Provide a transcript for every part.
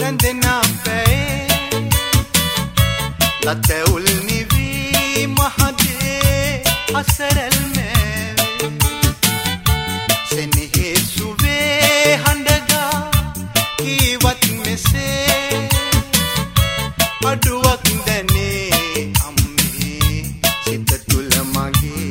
රැඳෙනා පැයේ ලතැවුල් නිවී මහදේ අසරැල් මෑවේ සෙනෙහේ සුවේ හඬගා කීවත් මෙසේ අඩුවක් දැනේ අම්මේ සිත තුළ මගේ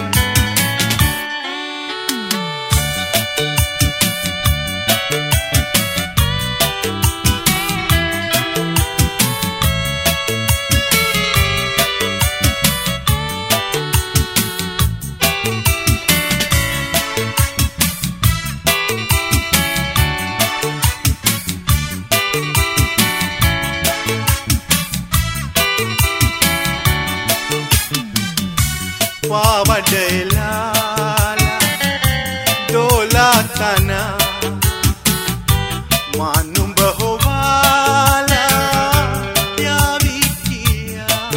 පාවඩලාලා දෝලා තනා මානුඹ හොවාලා යාවී කියා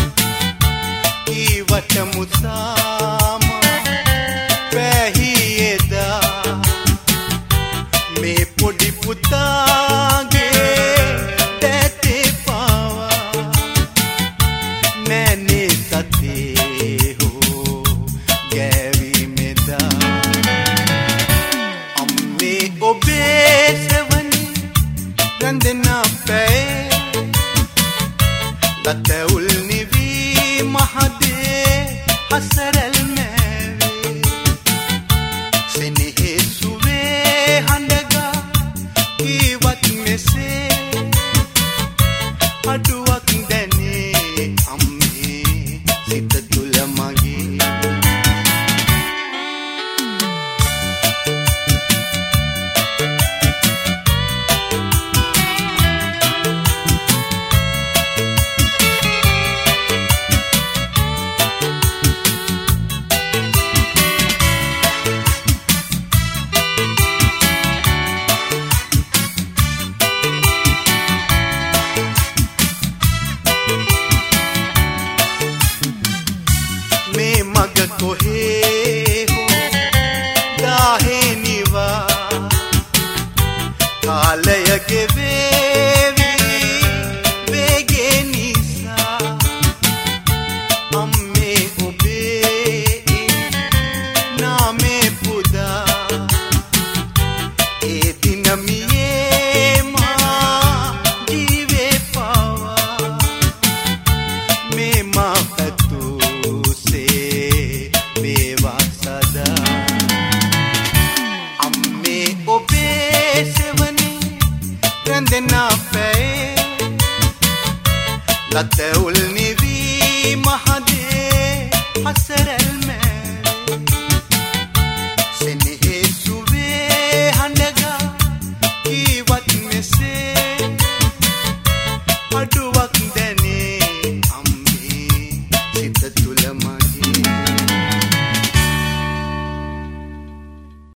ඊවට මුසාම පැහියේදා මේ පොඩි පුතාගේ තැතේ පාවා නෑනේ සතේ ඔබේ සෙවණි රැඳෙනා පැයේ ලතැවුල් නිවී මහදේ අසරැල් මෑවේ සෙනෙහේ සුවේ හඬගා කීවත් මෙසේ අඩුවක් දැනේ අම්මේ සිත තුළ මගේ මේ මග කොහේ හෝ දාහේ නිවා කාලය ගෙවේවි වේගේ නිසා අම්මේ ඔබේ නාමේ පුදා ඒ දිනමියේ මා ජීවේ පාවා මේ මා පැතු ඔබේ සෙවණි රැඳෙනා පැයේ ලතැවුල්